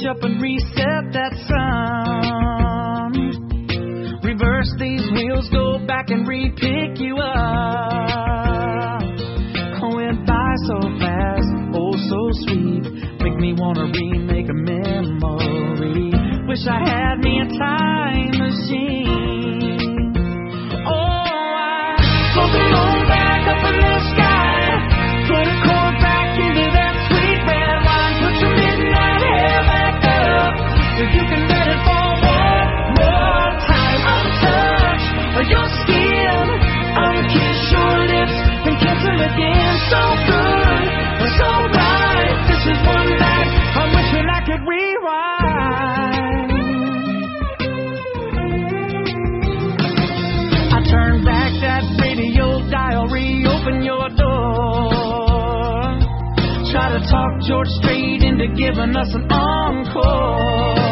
reach up and reset that sun. Reverse these wheels, go back and re-pick you up. Went by so fast, oh so sweet. Make me wanna remake a memory. Wish I had me a time machine. Oh, I float the moon back up in the sky. Put a cord back into that sweet red wine. Put your midnight hair back up, so you can let it fall one more time. I'll touch your skin, I'll kiss your lips and kiss them again. So good, so right. This is one night I'm wishing I could rewind. I turn back that radio dial, reopen your door. Try to talk George Strait into giving us an encore.